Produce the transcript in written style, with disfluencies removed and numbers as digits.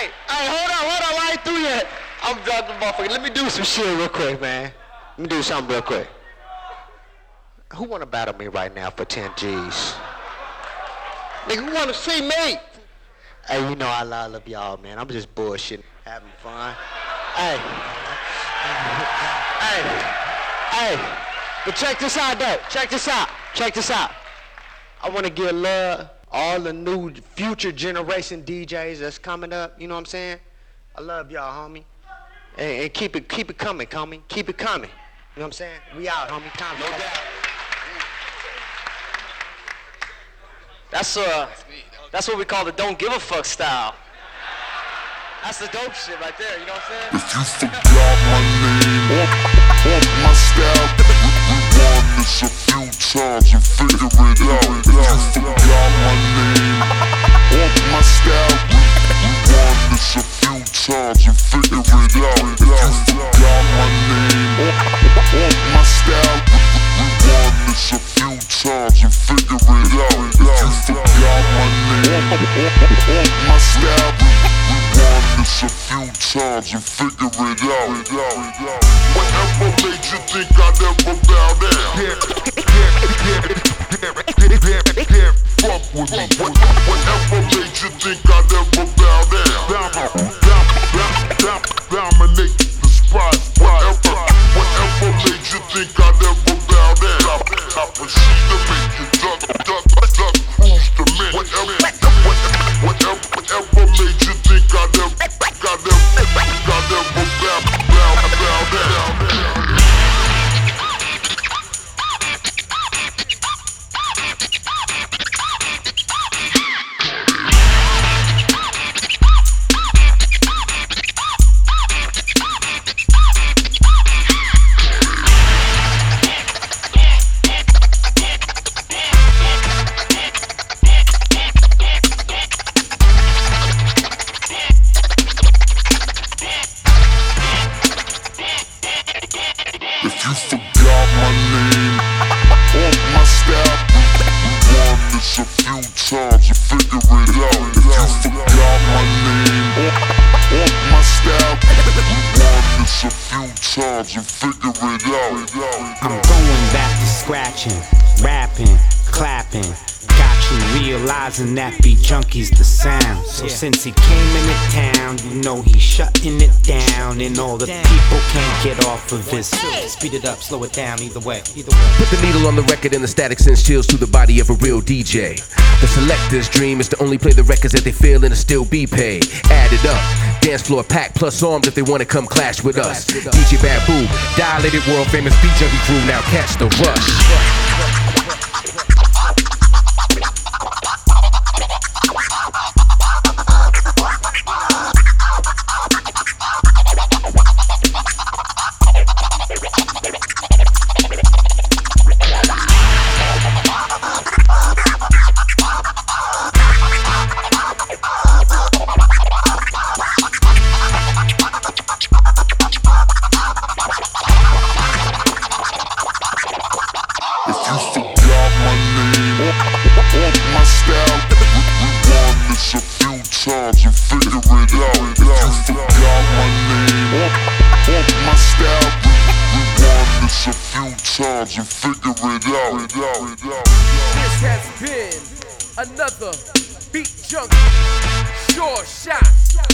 hold on, I ain't through yet. I'm drunk the motherfucker. Let me do some shit real quick, man. Let me do something real quick. Who wanna battle me right now for 10 G's? Nigga, who wanna see me? Hey, you know I love y'all, man. I'm just bullshitting, having fun. Hey. But check this out, though. Check this out. I wanna give love all the new future generation DJs that's coming up. You know what I'm saying? I love y'all, homie. And keep it coming, homie. Keep it coming. You know what I'm saying? We out, homie. Time, no doubt. That's what we call the don't give a fuck style. That's the dope shit right there, you know what I'm saying? If you forgot my name or my style, rewind this a few times and figure it out. If you forgot my name or my style, rewind this a few times and figure it out. If you forgot my name or my style, rewind this a few times and figure it out. If you forgot my name or my style, rewind this a few times and figure it out. Whatever made you think I'd ever bow down? Fuck with me. Whatever made you think I'd ever bow down? Dominate the spot. Whatever made you think I'd ever bow down? I proceed to make you duck, cruise the minute. Whatever made you think I'd ever bow down? If you forgot my name or my style, rewind this a few times and figure it out. If you forgot my name or my style, rewind this a few times and figure it out. I'm going back to scratching, rapping, clapping. Got you realizing that Beat Junkie's the sound. So since he came into town, you know he's shutting it down. And all the people can't get off of his. Speed it up, slow it down, either way. Put the needle on the record and the static sends chills to the body of a real DJ. The selector's dream is to only play the records that they feel and to still be paid. Add it up, dance floor packed plus arms if they want to come clash with us. DJ Babu, dilated world famous Beat Junkie crew, now catch the rush. And figure it out. This has been another Beat Junkie Sure Shot.